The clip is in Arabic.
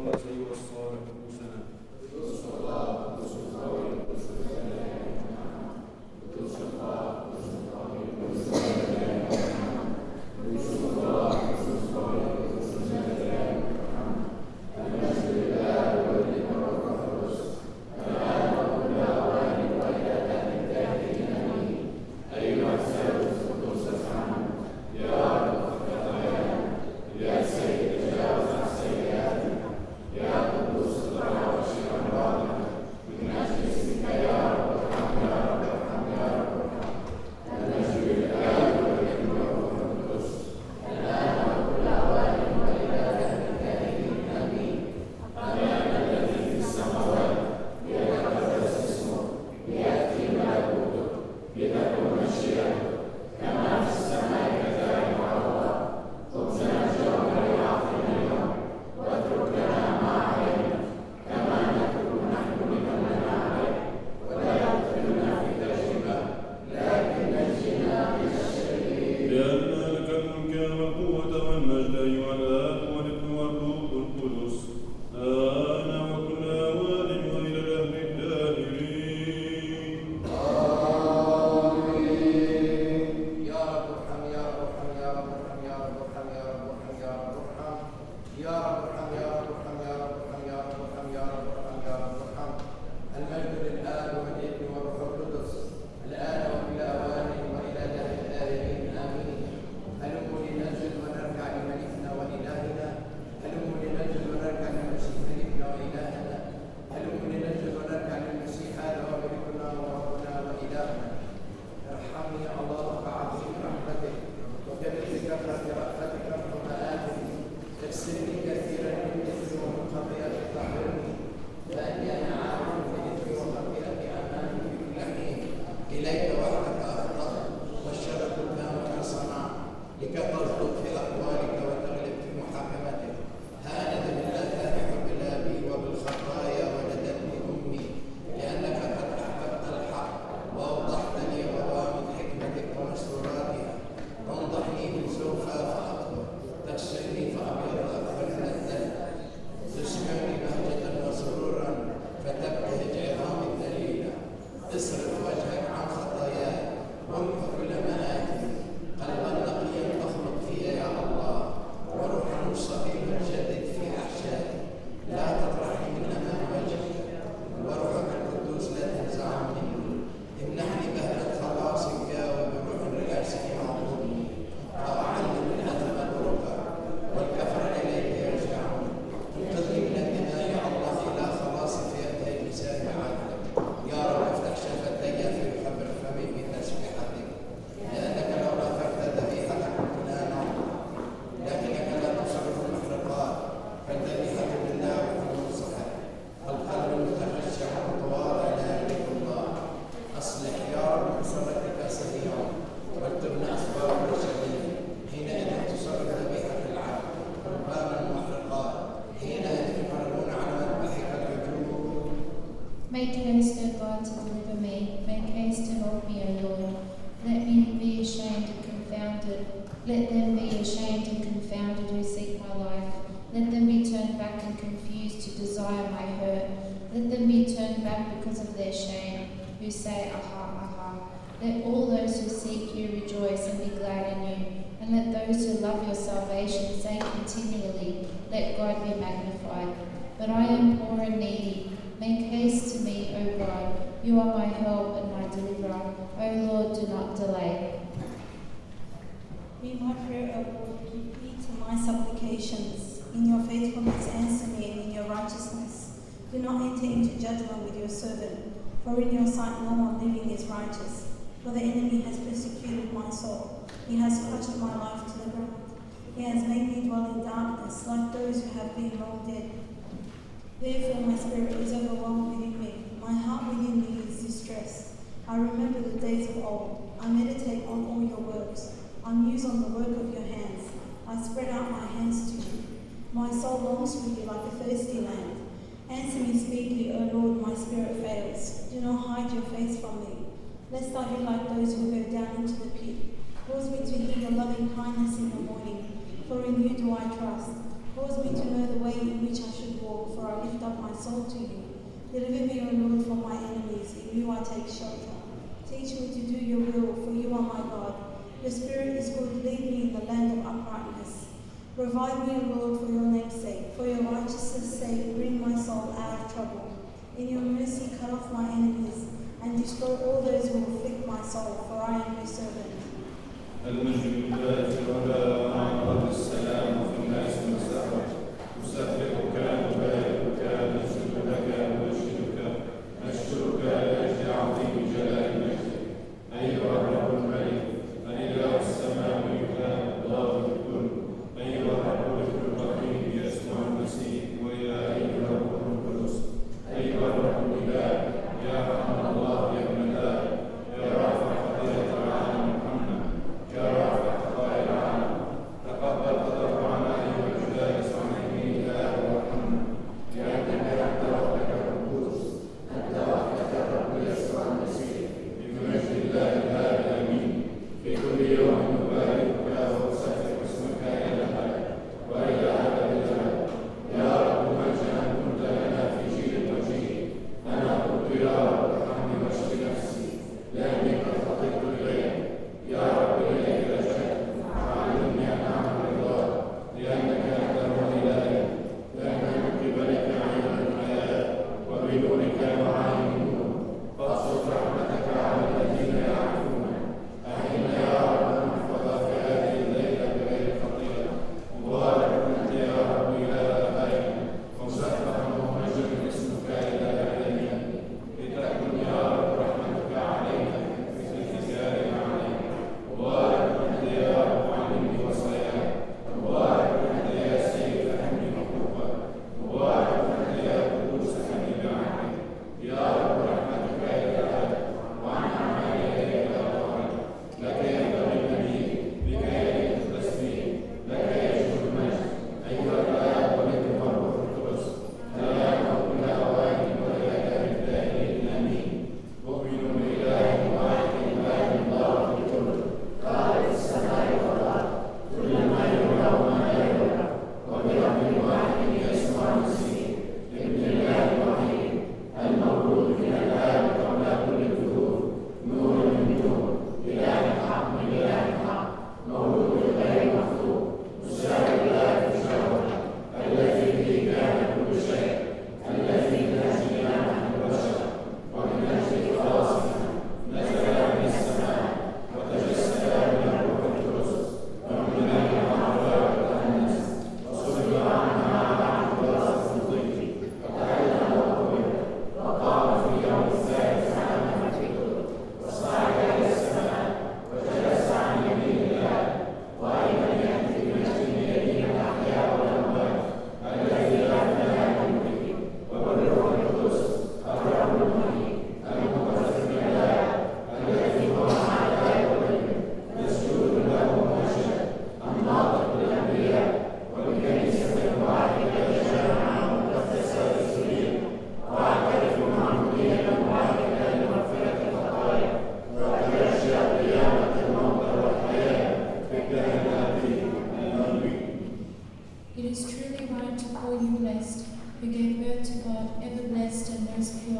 القدس أيها الصالح قدوسنا. Make haste, O God, to deliver me. Make haste to help me, O Lord. Let me be ashamed and confounded. Let them be ashamed and confounded who seek my life. Let them be turned back and confused who desire my hurt. Let them be turned back because of their shame, who say, Aha, aha. Let all those who seek you rejoice and be glad in you. And let those who love your salvation say continually, Let God be magnified. But I am poor and needy. Make haste to me, O God. You are my help and my deliverer. O Lord, do not delay. Hear my prayer, O Lord. Give heed to my supplications. In your faithfulness, answer me, and in your righteousness. Do not enter into judgment with your servant, for in your sight no one living is righteous. For the enemy has persecuted my soul. He has crushed my life to the ground. He has made me dwell in darkness, like those who have been long dead. Therefore my spirit is overwhelmed within me. My heart within me is distressed. I remember the days of old. I meditate on all your works. I muse on the work of your hands. I spread out my hands to you. My soul longs for you like a thirsty land. Answer me speedily, O Lord, my spirit fails. Do not hide your face from me, lest I be like those who go down into the pit. Cause me to hear your loving kindness in the morning, for in you do I trust. Cause me to know the way in which I should walk, soul to you. Deliver me, O Lord, from my enemies, in you I take shelter. Teach me to do your will, for you are my God. Your spirit is good, lead me in the land of uprightness. Revive me, O Lord, for your name's sake. For your righteousness' sake, bring my soul out of trouble. In your mercy, cut off my enemies, and destroy all those who afflict my soul, for I am your servant. المجد لله في العلا مع الأرض السلام وفي الناس مساحة أسبحك نباركك نسجد لك نبشرك نشكرك لأجل عظيم جلال مجدك أيها الرب الملك الإله السماوي الله الكل أيها الرب الرحيم يسوع المسيح ويا أيها الروح القدس أيها الرب الإله يا رحمن الله يا ابن الله يا رافع خطيئة العالم محمد يا رافع خطايا العالم تقبل تضرعنا أيها الجالس عن يمين الله وارحمنا لأنك أنت وحدك القدوس أنت وحدك الرب يسوع المسيح بمجد الله الآب آمين في كل يوم نباركك ونسبح اسمك إلى الأبد وإلى أبد الأبد يا رب مجدا كنت لنا في جيل وجيل أنا قلت يا رب ارحمني واشف نفسي لأني قد خطئت إليك يا رب إليك لجأت فعلمني أن أعمل رضاك لأنك أنت هو إلهي لأن من قبلك عين الحياة وبنورك معاني النور فاقصد رحمتك على الذين يعرفونك أعنا يا رب أن نحفظ في هذه الليلة بغير خطيئة مبارك أنت يا رب إله آبائنا ومسبح ومجد اسمك إلى أبدنا لتكن يا رب رحمتك علينا مثل حسابنا علينا مبارك أنت يا رب علمني وصاياك مبارك أنت يا سيد فهمني حقوقك مبارك أنت يا قدوس حمي بعهدك يا رب رحمتك إلى الأبد وعن أعمالي إليك أطهرك لك ينبغي المجيد بك يليق التسبيح لك يجب المجد أيها الآب والابن والروح القدس الآن وكل أوان وإلى دار الدائمين آمين أؤمن بإله واحد إله الله الكل خالق السماء والأرض كل ما يرى وما لا يرى وبرب واحد يسوع المسيح ابن الله الوحيد المولود من الآب قبل كل الدهور نور من نور إله حق من إله حق مولود غير مخلوق مساوي الله في الجوهر الذي به كان كل شيء الذي من أجلنا نحن البشر ومن أجل خلاصنا نزل من السماء وتجسد من الروح القدس ومن أجل العذراء وتأنس وصلب عنا على عهد الصديق وتعلم وقبل وقام في اليوم الثالث على مجده وصعد إلى السماء وجلس عن يمين الله وأيضا يأتي بمجد يمين الأحياء والأموات الذي لا نهاية به وبالروح القدس الرب المحيي المقدس بالله الذي هو مع الآب والابن يسجد له ومجد الناطق بالأنبياء والكنيسة الواحدة الجامعة المقدسة السرية وأعترف معمودية واحدة لمغفرة الخطايا وأترجى قيامة الموتى والحياة في الدهر الآتي آمين. It is truly right to call you blessed, who gave birth to God, ever blessed and most pure.